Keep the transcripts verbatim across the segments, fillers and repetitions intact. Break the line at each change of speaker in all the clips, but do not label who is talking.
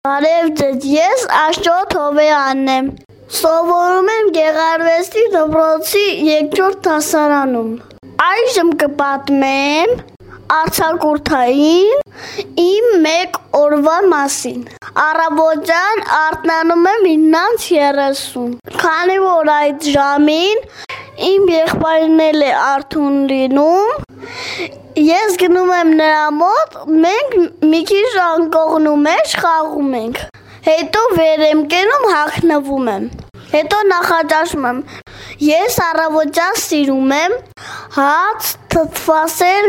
Բարև ձեզ, ես Աշոտ Հովեյանն եմ, սովորում եմ Գեղարվեստի դպրոցի երկրորդ դասարանում։ Այժմ կպատմեմ արձակուրդային իմ մեկ օրվա մասին։ Առավոտյան արթնանում եմ իննանց երեսուն, քանի որ այդ ժամին իմ եղբայրն էլ է արթուն լինում, ես գնում եմ նրա մոտ, մենք մի քիչ անկողնու մեջ խաղում ենք, հետո վեր եմ կենում, հագնվում եմ, հետո նախաճաշում եմ։ Ես առավոտյան սիրում եմ հաց, թթվասեր,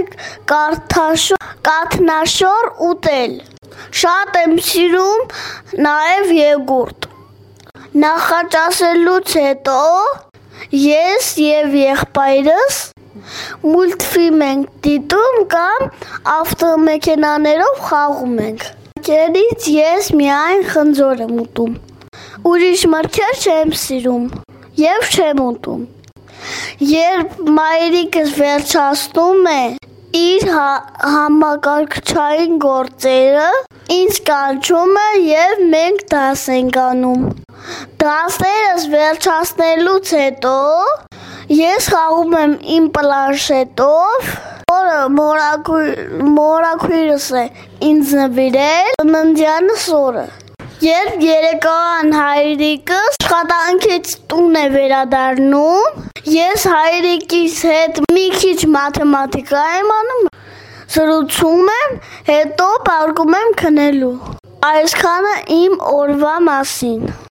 կաթնաշոր ուտել։ Շատ եմ սիրում նաև եղորգ։ Նախաճաշելուց հետո ես և եղբայրս մուլտֆիլմ ենք դիտում կամ ավտոմեքենաներով խաղում ենք։ Մրգերից ես միայն խնձոր եմ ուտում։ Ուրիշ մրգեր չեմ սիրում և չեմ ուտում։ Երբ մայրիկս վերջացնում է իր համակարգչային գործերը, ինձ կանչում է և մենք դաս ենք անում։ Դասերս վերջացնելուց հետո ես խաղում եմ իմ պլանշետով, որը մորաքույրս է ինձ նվիրել ծննդյանս օրը։ Երբ երեկոյան հայրիկս աշխատանքից տուն է վերադառնում, ես հայրիկիս հետ մի քիչ մաթեմատիկա եմ անում, զրուցում եմ, հետո պառկում եմ քնելու։ Այսքանը իմ օրվա մասին։